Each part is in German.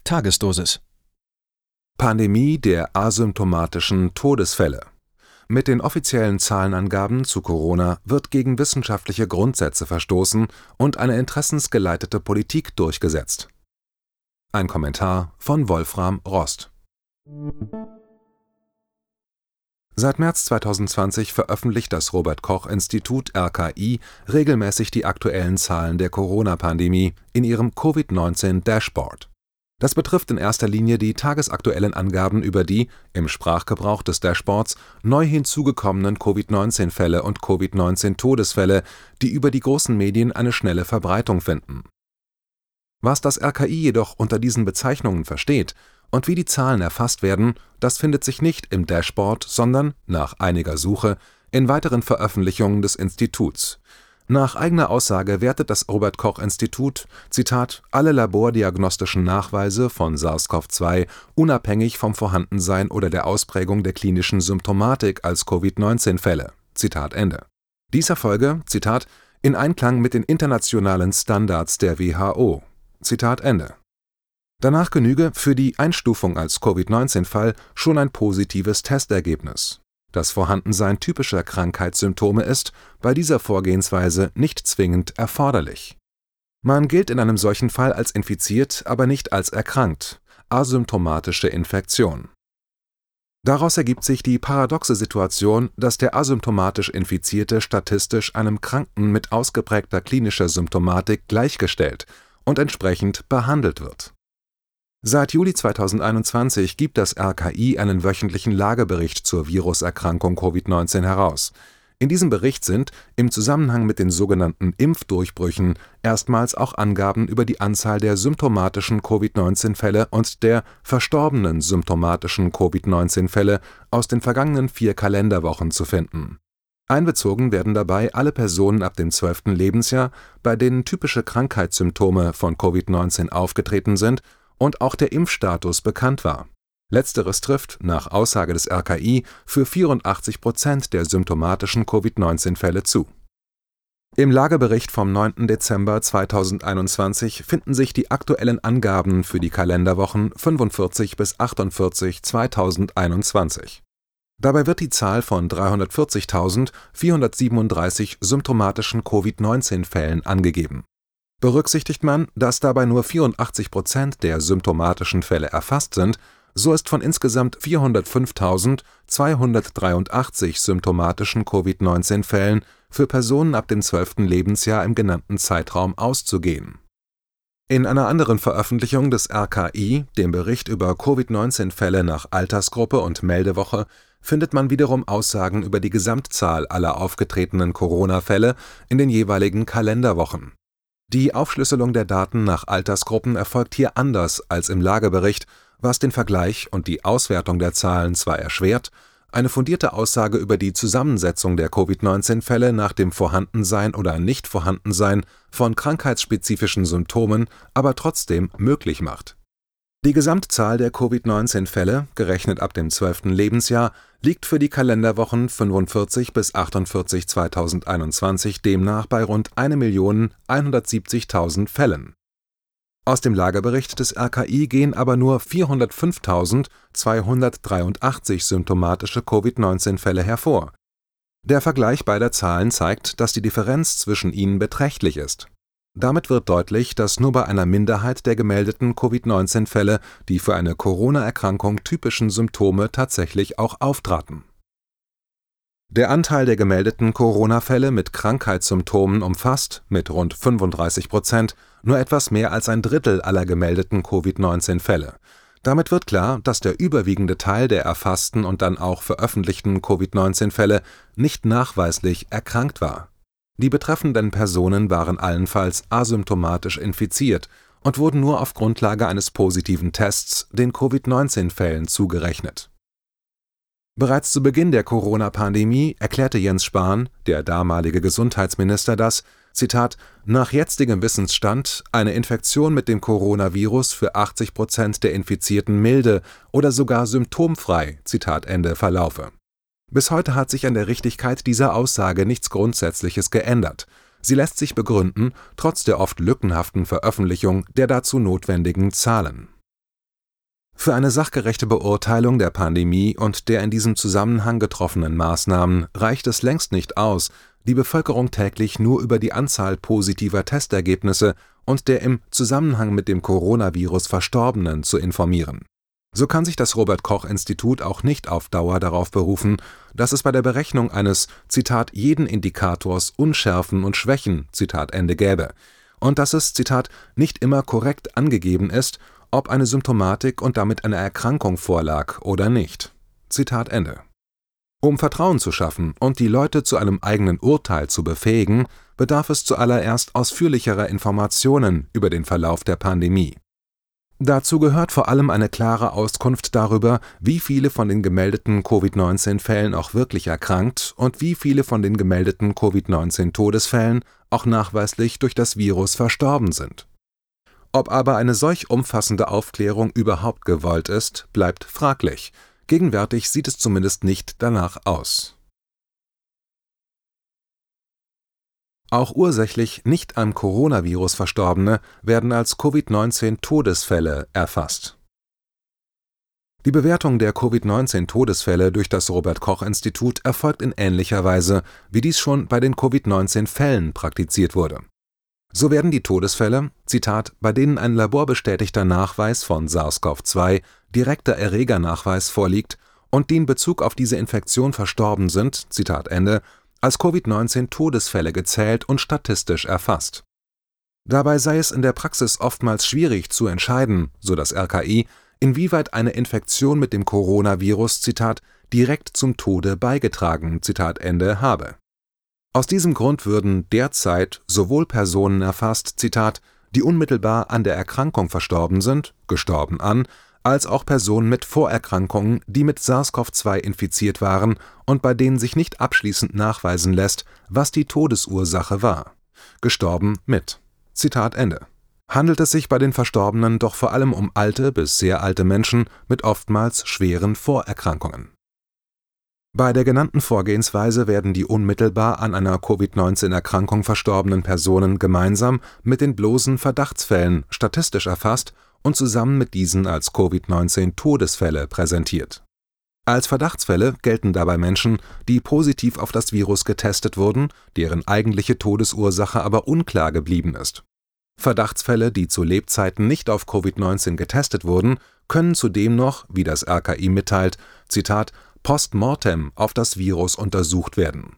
Tagesdosis. Pandemie der asymptomatischen Todesfälle. Mit den offiziellen Zahlenangaben zu Corona wird gegen wissenschaftliche Grundsätze verstoßen und eine interessensgeleitete Politik durchgesetzt. Ein Kommentar von Wolfram Rost. Seit März 2020 veröffentlicht das Robert-Koch-Institut (RKI) regelmäßig die aktuellen Zahlen der Corona-Pandemie in ihrem Covid-19-Dashboard. Das betrifft in erster Linie die tagesaktuellen Angaben über die, im Sprachgebrauch des Dashboards, neu hinzugekommenen Covid-19-Fälle und Covid-19-Todesfälle, die über die großen Medien eine schnelle Verbreitung finden. Was das RKI jedoch unter diesen Bezeichnungen versteht und wie die Zahlen erfasst werden, das findet sich nicht im Dashboard, sondern, nach einiger Suche, in weiteren Veröffentlichungen des Instituts. Nach eigener Aussage wertet das Robert-Koch-Institut, Zitat, alle labordiagnostischen Nachweise von SARS-CoV-2 unabhängig vom Vorhandensein oder der Ausprägung der klinischen Symptomatik als Covid-19-Fälle. Zitat Ende. Dies erfolge, Zitat, in Einklang mit den internationalen Standards der WHO. Zitat Ende. Danach genüge für die Einstufung als Covid-19-Fall schon ein positives Testergebnis. Das Vorhandensein typischer Krankheitssymptome ist bei dieser Vorgehensweise nicht zwingend erforderlich. Man gilt in einem solchen Fall als infiziert, aber nicht als erkrankt, asymptomatische Infektion. Daraus ergibt sich die paradoxe Situation, dass der asymptomatisch Infizierte statistisch einem Kranken mit ausgeprägter klinischer Symptomatik gleichgestellt und entsprechend behandelt wird. Seit Juli 2021 gibt das RKI einen wöchentlichen Lagebericht zur Viruserkrankung Covid-19 heraus. In diesem Bericht sind, im Zusammenhang mit den sogenannten Impfdurchbrüchen, erstmals auch Angaben über die Anzahl der symptomatischen Covid-19-Fälle und der verstorbenen symptomatischen Covid-19-Fälle aus den vergangenen 4 Kalenderwochen zu finden. Einbezogen werden dabei alle Personen ab dem 12. Lebensjahr, bei denen typische Krankheitssymptome von Covid-19 aufgetreten sind und auch der Impfstatus bekannt war. Letzteres trifft, nach Aussage des RKI, für 84% der symptomatischen Covid-19-Fälle zu. Im Lagebericht vom 9. Dezember 2021 finden sich die aktuellen Angaben für die Kalenderwochen 45 bis 48 2021. Dabei wird die Zahl von 340.437 symptomatischen Covid-19-Fällen angegeben. Berücksichtigt man, dass dabei nur 84% der symptomatischen Fälle erfasst sind, so ist von insgesamt 405.283 symptomatischen Covid-19-Fällen für Personen ab dem 12. Lebensjahr im genannten Zeitraum auszugehen. In einer anderen Veröffentlichung des RKI, dem Bericht über Covid-19-Fälle nach Altersgruppe und Meldewoche, findet man wiederum Aussagen über die Gesamtzahl aller aufgetretenen Corona-Fälle in den jeweiligen Kalenderwochen. Die Aufschlüsselung der Daten nach Altersgruppen erfolgt hier anders als im Lagebericht, was den Vergleich und die Auswertung der Zahlen zwar erschwert, eine fundierte Aussage über die Zusammensetzung der Covid-19-Fälle nach dem Vorhandensein oder Nichtvorhandensein von krankheitsspezifischen Symptomen aber trotzdem möglich macht. Die Gesamtzahl der Covid-19-Fälle, gerechnet ab dem 12. Lebensjahr, liegt für die Kalenderwochen 45 bis 48 2021 demnach bei rund 1.170.000 Fällen. Aus dem Lagebericht des RKI gehen aber nur 405.283 symptomatische Covid-19-Fälle hervor. Der Vergleich beider Zahlen zeigt, dass die Differenz zwischen ihnen beträchtlich ist. Damit wird deutlich, dass nur bei einer Minderheit der gemeldeten Covid-19-Fälle die für eine Corona-Erkrankung typischen Symptome tatsächlich auch auftraten. Der Anteil der gemeldeten Corona-Fälle mit Krankheitssymptomen umfasst, mit rund 35%, nur etwas mehr als ein Drittel aller gemeldeten Covid-19-Fälle. Damit wird klar, dass der überwiegende Teil der erfassten und dann auch veröffentlichten Covid-19-Fälle nicht nachweislich erkrankt war. Die betreffenden Personen waren allenfalls asymptomatisch infiziert und wurden nur auf Grundlage eines positiven Tests den Covid-19-Fällen zugerechnet. Bereits zu Beginn der Corona-Pandemie erklärte Jens Spahn, der damalige Gesundheitsminister, dass, Zitat, nach jetzigem Wissensstand eine Infektion mit dem Coronavirus für 80% der Infizierten milde oder sogar symptomfrei, Zitat Ende, verlaufe. Bis heute hat sich an der Richtigkeit dieser Aussage nichts Grundsätzliches geändert. Sie lässt sich begründen, trotz der oft lückenhaften Veröffentlichung der dazu notwendigen Zahlen. Für eine sachgerechte Beurteilung der Pandemie und der in diesem Zusammenhang getroffenen Maßnahmen reicht es längst nicht aus, die Bevölkerung täglich nur über die Anzahl positiver Testergebnisse und der im Zusammenhang mit dem Coronavirus Verstorbenen zu informieren. So kann sich das Robert-Koch-Institut auch nicht auf Dauer darauf berufen, dass es bei der Berechnung eines „ jeden Indikators Unschärfen und Schwächen “gäbe und dass es „ nicht immer korrekt angegeben ist, ob eine Symptomatik und damit eine Erkrankung vorlag oder nicht“. Um Vertrauen zu schaffen und die Leute zu einem eigenen Urteil zu befähigen, bedarf es zuallererst ausführlicherer Informationen über den Verlauf der Pandemie. Dazu gehört vor allem eine klare Auskunft darüber, wie viele von den gemeldeten Covid-19-Fällen auch wirklich erkrankt und wie viele von den gemeldeten Covid-19-Todesfällen auch nachweislich durch das Virus verstorben sind. Ob aber eine solch umfassende Aufklärung überhaupt gewollt ist, bleibt fraglich. Gegenwärtig sieht es zumindest nicht danach aus. Auch ursächlich nicht am Coronavirus Verstorbene werden als Covid-19-Todesfälle erfasst. Die Bewertung der Covid-19-Todesfälle durch das Robert-Koch-Institut erfolgt in ähnlicher Weise, wie dies schon bei den Covid-19-Fällen praktiziert wurde. So werden die Todesfälle, bei denen ein laborbestätigter Nachweis von SARS-CoV-2, direkter Erregernachweis vorliegt und die in Bezug auf diese Infektion verstorben sind, als Covid-19-Todesfälle gezählt und statistisch erfasst. Dabei sei es in der Praxis oftmals schwierig zu entscheiden, so das RKI, inwieweit eine Infektion mit dem Coronavirus direkt zum Tode beigetragen habe. Aus diesem Grund würden derzeit sowohl Personen erfasst, die unmittelbar an der Erkrankung verstorben sind, gestorben an, als auch Personen mit Vorerkrankungen, die mit SARS-CoV-2 infiziert waren und bei denen sich nicht abschließend nachweisen lässt, was die Todesursache war. Gestorben mit. Handelt es sich bei den Verstorbenen doch vor allem um alte bis sehr alte Menschen mit oftmals schweren Vorerkrankungen. Bei der genannten Vorgehensweise werden die unmittelbar an einer Covid-19-Erkrankung verstorbenen Personen gemeinsam mit den bloßen Verdachtsfällen statistisch erfasst und zusammen mit diesen als Covid-19-Todesfälle präsentiert. Als Verdachtsfälle gelten dabei Menschen, die positiv auf das Virus getestet wurden, deren eigentliche Todesursache aber unklar geblieben ist. Verdachtsfälle, die zu Lebzeiten nicht auf Covid-19 getestet wurden, können zudem noch, wie das RKI mitteilt, post mortem auf das Virus untersucht werden.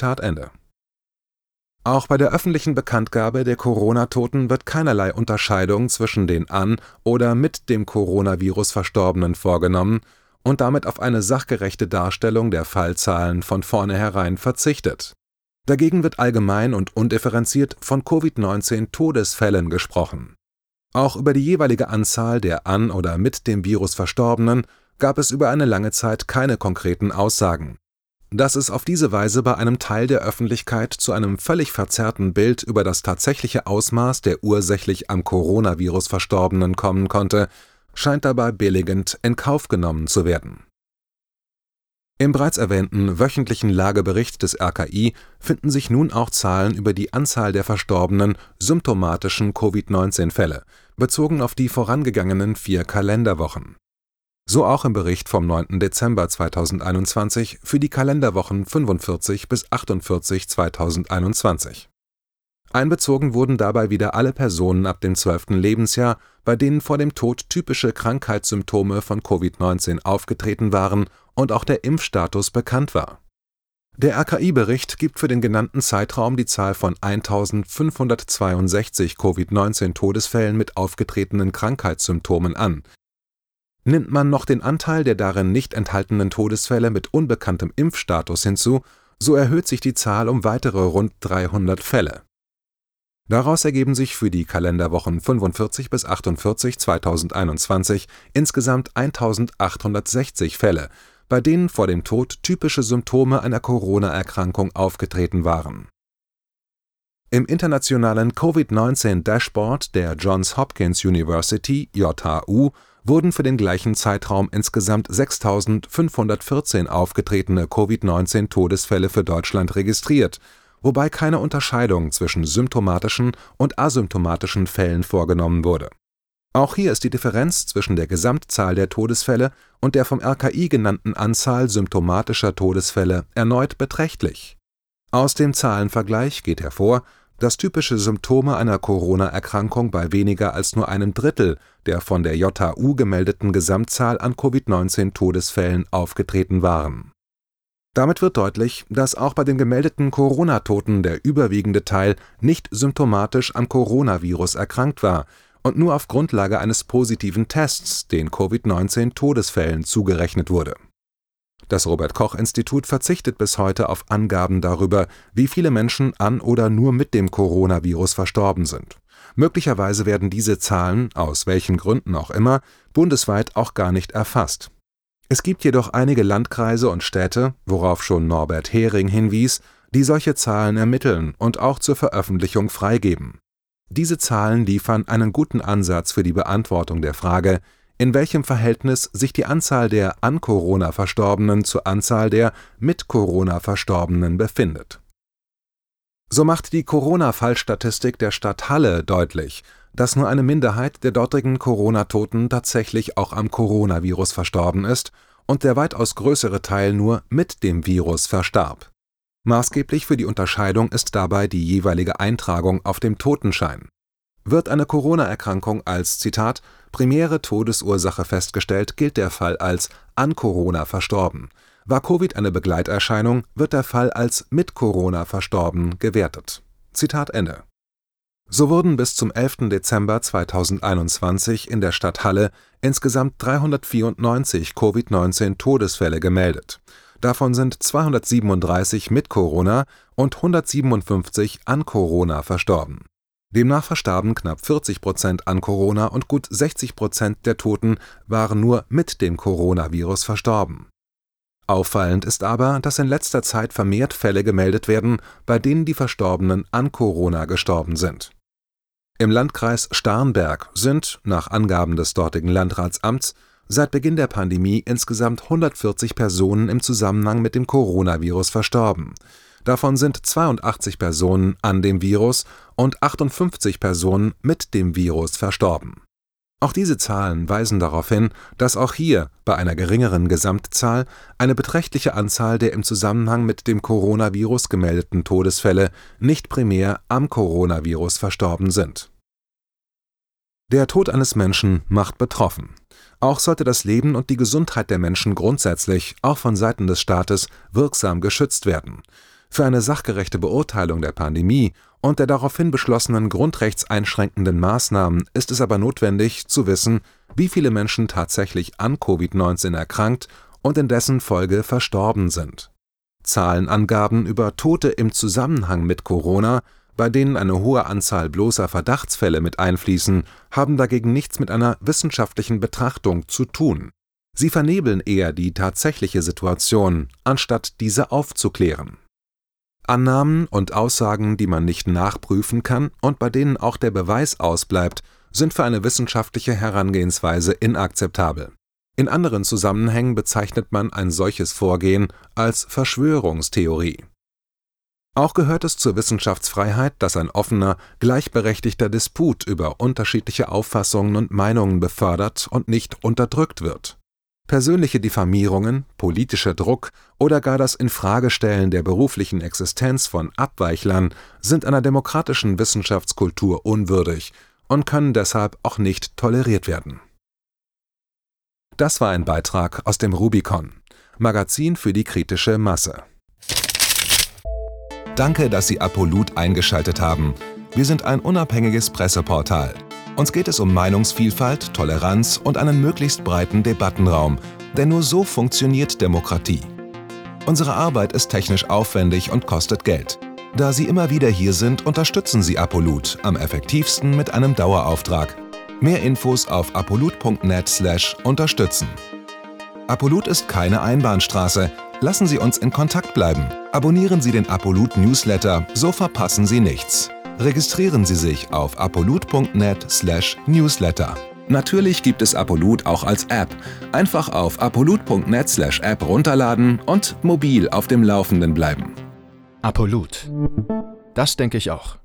Auch bei der öffentlichen Bekanntgabe der Corona-Toten wird keinerlei Unterscheidung zwischen den an oder mit dem Coronavirus Verstorbenen vorgenommen und damit auf eine sachgerechte Darstellung der Fallzahlen von vornherein verzichtet. Dagegen wird allgemein und undifferenziert von Covid-19-Todesfällen gesprochen. Auch über die jeweilige Anzahl der an oder mit dem Virus Verstorbenen gab es über eine lange Zeit keine konkreten Aussagen. Dass es auf diese Weise bei einem Teil der Öffentlichkeit zu einem völlig verzerrten Bild über das tatsächliche Ausmaß der ursächlich am Coronavirus Verstorbenen kommen konnte, scheint dabei billigend in Kauf genommen zu werden. Im bereits erwähnten wöchentlichen Lagebericht des RKI finden sich nun auch Zahlen über die Anzahl der verstorbenen symptomatischen Covid-19-Fälle, bezogen auf die vorangegangenen 4 Kalenderwochen. So auch im Bericht vom 9. Dezember 2021 für die Kalenderwochen 45 bis 48 2021. Einbezogen wurden dabei wieder alle Personen ab dem 12. Lebensjahr, bei denen vor dem Tod typische Krankheitssymptome von Covid-19 aufgetreten waren und auch der Impfstatus bekannt war. Der RKI-Bericht gibt für den genannten Zeitraum die Zahl von 1.562 Covid-19-Todesfällen mit aufgetretenen Krankheitssymptomen an. Nimmt man noch den Anteil der darin nicht enthaltenen Todesfälle mit unbekanntem Impfstatus hinzu, so erhöht sich die Zahl um weitere rund 300 Fälle. Daraus ergeben sich für die Kalenderwochen 45 bis 48 2021 insgesamt 1.860 Fälle, bei denen vor dem Tod typische Symptome einer Corona-Erkrankung aufgetreten waren. Im internationalen Covid-19-Dashboard der Johns Hopkins University (JHU) wurden für den gleichen Zeitraum insgesamt 6.514 aufgetretene Covid-19-Todesfälle für Deutschland registriert, wobei keine Unterscheidung zwischen symptomatischen und asymptomatischen Fällen vorgenommen wurde. Auch hier ist die Differenz zwischen der Gesamtzahl der Todesfälle und der vom RKI genannten Anzahl symptomatischer Todesfälle erneut beträchtlich. Aus dem Zahlenvergleich geht hervor, dass typische Symptome einer Corona-Erkrankung bei weniger als nur einem Drittel der von der JHU gemeldeten Gesamtzahl an Covid-19-Todesfällen aufgetreten waren. Damit wird deutlich, dass auch bei den gemeldeten Corona-Toten der überwiegende Teil nicht symptomatisch am Coronavirus erkrankt war und nur auf Grundlage eines positiven Tests den Covid-19-Todesfällen zugerechnet wurde. Das Robert-Koch-Institut verzichtet bis heute auf Angaben darüber, wie viele Menschen an oder nur mit dem Coronavirus verstorben sind. Möglicherweise werden diese Zahlen, aus welchen Gründen auch immer, bundesweit auch gar nicht erfasst. Es gibt jedoch einige Landkreise und Städte, worauf schon Norbert Hering hinwies, die solche Zahlen ermitteln und auch zur Veröffentlichung freigeben. Diese Zahlen liefern einen guten Ansatz für die Beantwortung der Frage, in welchem Verhältnis sich die Anzahl der an Corona Verstorbenen zur Anzahl der mit Corona Verstorbenen befindet. So macht die Corona-Fallstatistik der Stadt Halle deutlich, dass nur eine Minderheit der dortigen Corona-Toten tatsächlich auch am Coronavirus verstorben ist und der weitaus größere Teil nur mit dem Virus verstarb. Maßgeblich für die Unterscheidung ist dabei die jeweilige Eintragung auf dem Totenschein. Wird eine Corona-Erkrankung als, Zitat, primäre Todesursache festgestellt, gilt der Fall als an Corona verstorben. War Covid eine Begleiterscheinung, wird der Fall als mit Corona verstorben gewertet. Zitat Ende. So wurden bis zum 11. Dezember 2021 in der Stadt Halle insgesamt 394 Covid-19-Todesfälle gemeldet. Davon sind 237 mit Corona und 157 an Corona verstorben. Demnach verstarben knapp 40% an Corona und gut 60% der Toten waren nur mit dem Coronavirus verstorben. Auffallend ist aber, dass in letzter Zeit vermehrt Fälle gemeldet werden, bei denen die Verstorbenen an Corona gestorben sind. Im Landkreis Starnberg sind, nach Angaben des dortigen Landratsamts, seit Beginn der Pandemie insgesamt 140 Personen im Zusammenhang mit dem Coronavirus verstorben. Davon sind 82 Personen an dem Virus und 58 Personen mit dem Virus verstorben. Auch diese Zahlen weisen darauf hin, dass auch hier, bei einer geringeren Gesamtzahl, eine beträchtliche Anzahl der im Zusammenhang mit dem Coronavirus gemeldeten Todesfälle nicht primär am Coronavirus verstorben sind. Der Tod eines Menschen macht betroffen. Auch sollte das Leben und die Gesundheit der Menschen grundsätzlich, auch von Seiten des Staates, wirksam geschützt werden. Für eine sachgerechte Beurteilung der Pandemie und der daraufhin beschlossenen grundrechtseinschränkenden Maßnahmen ist es aber notwendig, zu wissen, wie viele Menschen tatsächlich an Covid-19 erkrankt und in dessen Folge verstorben sind. Zahlenangaben über Tote im Zusammenhang mit Corona, bei denen eine hohe Anzahl bloßer Verdachtsfälle mit einfließen, haben dagegen nichts mit einer wissenschaftlichen Betrachtung zu tun. Sie vernebeln eher die tatsächliche Situation, anstatt diese aufzuklären. Annahmen und Aussagen, die man nicht nachprüfen kann und bei denen auch der Beweis ausbleibt, sind für eine wissenschaftliche Herangehensweise inakzeptabel. In anderen Zusammenhängen bezeichnet man ein solches Vorgehen als Verschwörungstheorie. Auch gehört es zur Wissenschaftsfreiheit, dass ein offener, gleichberechtigter Disput über unterschiedliche Auffassungen und Meinungen befördert und nicht unterdrückt wird. Persönliche Diffamierungen, politischer Druck oder gar das Infragestellen der beruflichen Existenz von Abweichlern sind einer demokratischen Wissenschaftskultur unwürdig und können deshalb auch nicht toleriert werden. Das war ein Beitrag aus dem Rubicon, Magazin für die kritische Masse. Danke, dass Sie Apolut eingeschaltet haben. Wir sind ein unabhängiges Presseportal. Uns geht es um Meinungsvielfalt, Toleranz und einen möglichst breiten Debattenraum, denn nur so funktioniert Demokratie. Unsere Arbeit ist technisch aufwendig und kostet Geld. Da Sie immer wieder hier sind, unterstützen Sie Apolut am effektivsten mit einem Dauerauftrag. Mehr Infos auf apolut.net/unterstützen. Apolut ist keine Einbahnstraße. Lassen Sie uns in Kontakt bleiben. Abonnieren Sie den Apolut Newsletter, so verpassen Sie nichts. Registrieren Sie sich auf apolut.net/newsletter. Natürlich gibt es Apolut auch als App. Einfach auf apolut.net/app runterladen und mobil auf dem Laufenden bleiben. Apolut. Das denke ich auch.